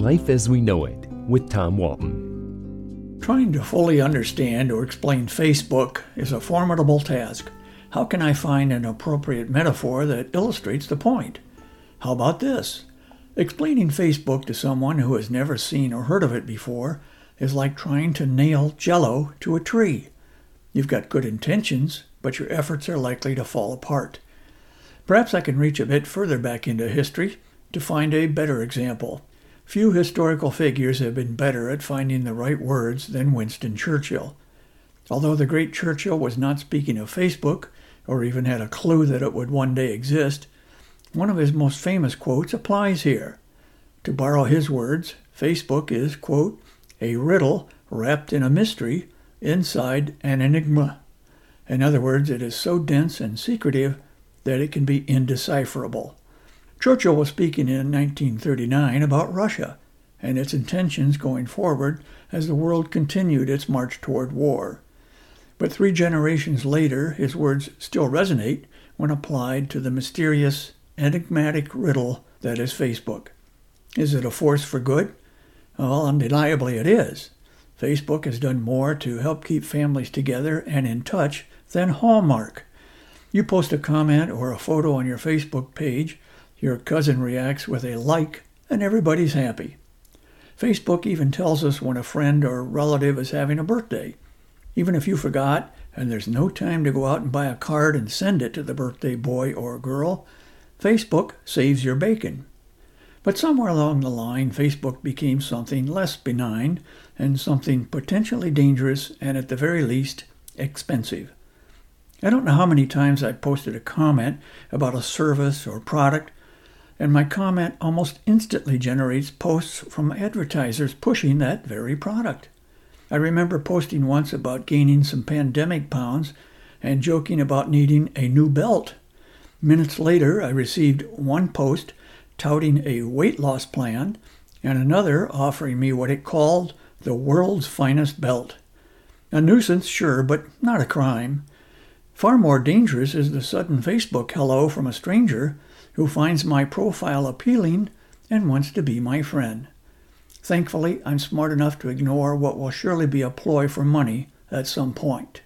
Life as We Know It with Tom Walton. Trying to fully understand or explain Facebook is a formidable task. How can I find an appropriate metaphor that illustrates the point? How about this? Explaining Facebook to someone who has never seen or heard of it before is like trying to nail Jell-O to a tree. You've got good intentions, but your efforts are likely to fall apart. Perhaps I can reach a bit further back into history to find a better example. Few historical figures have been better at finding the right words than Winston Churchill. Although the great Churchill was not speaking of Facebook, or even had a clue that it would one day exist, one of his most famous quotes applies here. To borrow his words, Facebook is, quote, a riddle wrapped in a mystery inside an enigma. In other words, it is so dense and secretive that it can be indecipherable. Churchill was speaking in 1939 about Russia and its intentions going forward as the world continued its march toward war. But 3 generations later, his words still resonate when applied to the mysterious, enigmatic riddle that is Facebook. Is it a force for good? Well, undeniably it is. Facebook has done more to help keep families together and in touch than Hallmark. You post a comment or a photo on your Facebook page, your cousin reacts with a like, and everybody's happy. Facebook even tells us when a friend or relative is having a birthday. Even if you forgot and there's no time to go out and buy a card and send it to the birthday boy or girl, Facebook saves your bacon. But somewhere along the line, Facebook became something less benign and something potentially dangerous and at the very least expensive. I don't know how many times I posted a comment about a service or product, and my comment almost instantly generates posts from advertisers pushing that very product. I remember posting once about gaining some pandemic pounds and joking about needing a new belt. Minutes later, I received one post touting a weight loss plan and another offering me what it called the world's finest belt. A nuisance, sure, but not a crime. Far more dangerous is the sudden Facebook hello from a stranger who finds my profile appealing and wants to be my friend. Thankfully, I'm smart enough to ignore what will surely be a ploy for money at some point.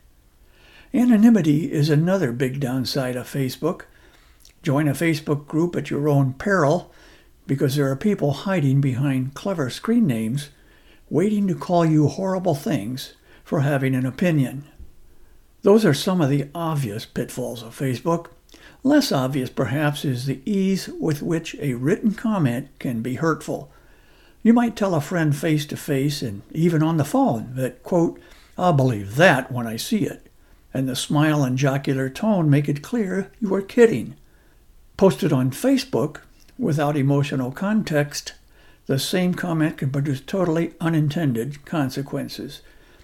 Anonymity is another big downside of Facebook. Join a Facebook group at your own peril because there are people hiding behind clever screen names waiting to call you horrible things for having an opinion. Those are some of the obvious pitfalls of Facebook. Less obvious, perhaps, is the ease with which a written comment can be hurtful. You might tell a friend face-to-face and even on the phone that, quote, I'll believe that when I see it, and the smile and jocular tone make it clear you are kidding. Posted on Facebook, without emotional context, the same comment can produce totally unintended consequences.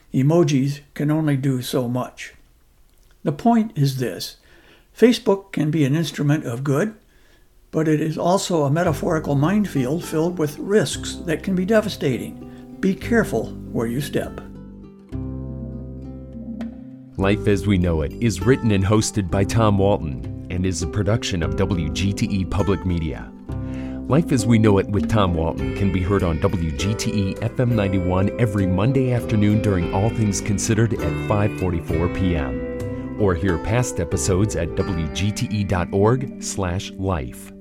Emojis can only do so much. The point is this. Facebook can be an instrument of good, but it is also a metaphorical minefield filled with risks that can be devastating. Be careful where you step. Life as We Know It is written and hosted by Tom Walton and is a production of WGTE Public Media. Life as We Know It with Tom Walton can be heard on WGTE FM 91 every Monday afternoon during All Things Considered at 5:44 p.m. Or hear past episodes at wgte.org/life.